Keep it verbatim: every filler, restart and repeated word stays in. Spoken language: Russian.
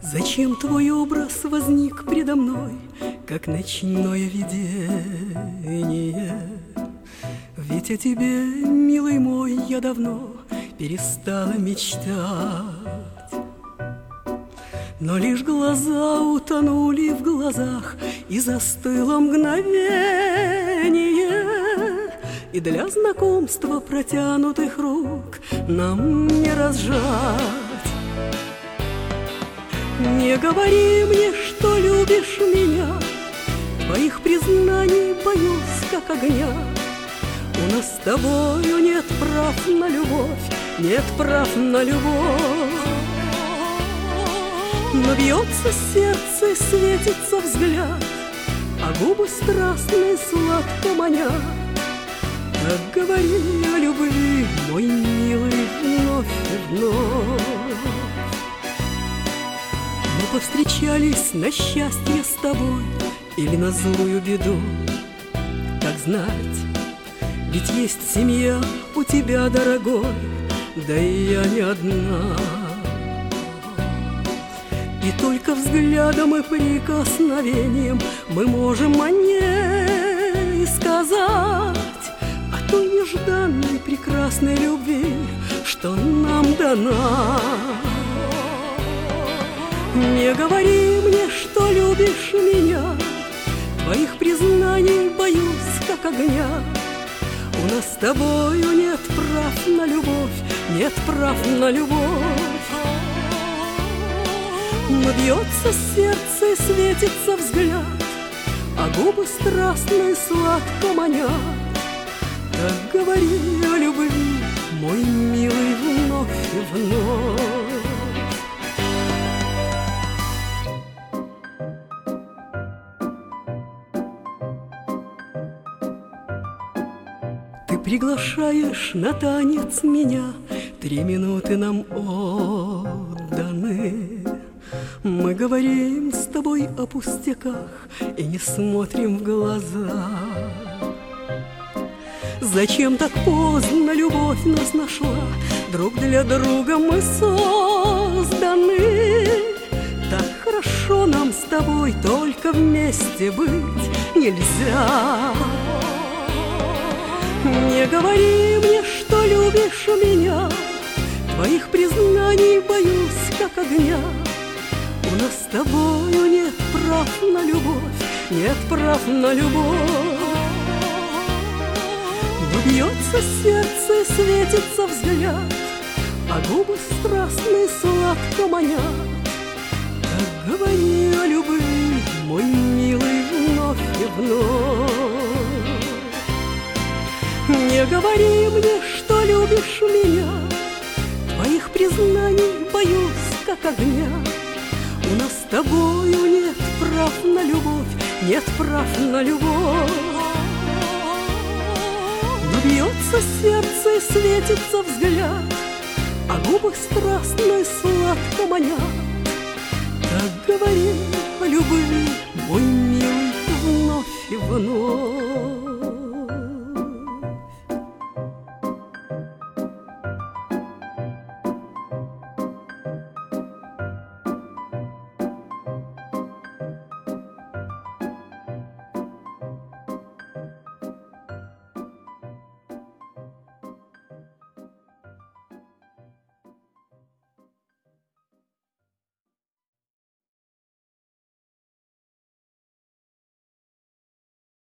Зачем твой образ возник предо мной, как ночное видение? Ведь о тебе, милый мой, я давно перестала мечтать. Но лишь глаза утонули в глазах, и застыло мгновение, и для знакомства протянутых рук нам не разжать. Не говори мне, что любишь меня, твоих признаний боюсь, как огня. У нас с тобою нет прав на любовь, нет прав на любовь. Но бьется сердце, светится взгляд, а губы страстные сладко манят. Так говори о любви, мой милый, вновь и вновь. Мы повстречались на счастье с тобой или на злую беду, как знать, ведь есть семья у тебя, дорогой, да и я не одна. И только взглядом и прикосновением мы можем о ней сказать, о той нежданной прекрасной любви, что нам дана. Не говори мне, что любишь меня, твоих признаний боюсь, как огня. У нас с тобою нет прав на любовь, нет прав на любовь. Но бьется сердце и светится взгляд, а губы страстные сладко манят. Так говори о любви, мой милый, вновь и вновь. Ты приглашаешь на танец меня, три минуты нам отданы. Мы говорим с тобой о пустяках и не смотрим в глаза. Зачем так поздно любовь нас нашла? Друг для друга мы созданы. Так хорошо нам с тобой только вместе быть нельзя. Не говори мне, что любишь меня, твоих признаний боюсь, как огня. У нас с тобою нет прав на любовь, нет прав на любовь. Но бьется сердце и светится взгляд, а губы страстные сладко манят. Так говори о любви, мой милый, вновь и вновь. Не говори мне, что любишь меня, твоих признаний боюсь, как огня. У нас с тобою нет прав на любовь, нет прав на любовь. Но бьется сердце и светится взгляд, а губы страстные сладко манят. Так говори о любви, мой милый, вновь и вновь.